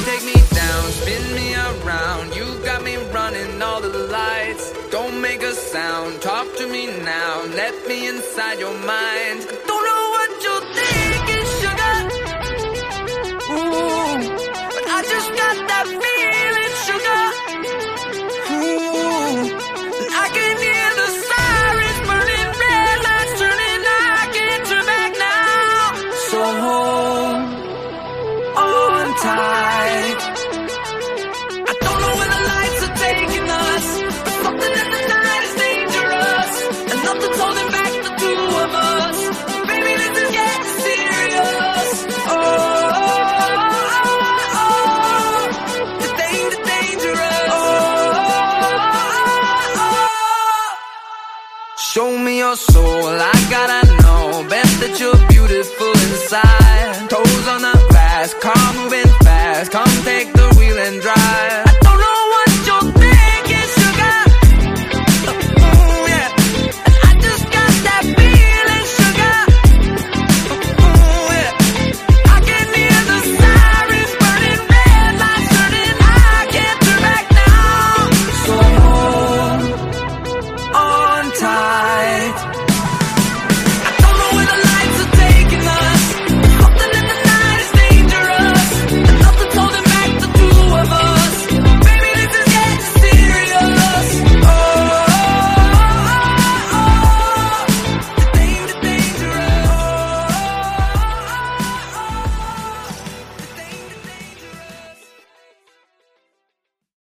take me down, spin me around. You got me running all the lights. Don't make a sound, talk to me now. Let me inside your mind. Don't know what you're thinking, sugar. Ooh, but I just got that feeling, sugar. Ooh, and I can hear the sirens burning, red lights turning. I can't turn back now. So hold on tight. I don't know where the lights are taking us, but something in the night is dangerous, and nothing's holding back the two of us. Baby, this is getting serious. The danger, dangerous. Show me your soul, I gotta know. Bet that you're beautiful inside. Toes on the glass, car moving fast. Come take the wheel and drive. I don't know what you're thinking, sugar. Ooh, yeah. And I just got that feeling, sugar. Ooh, yeah. I can hear the sirens burning, red lights turning. I can't turn back now. So hold on tight.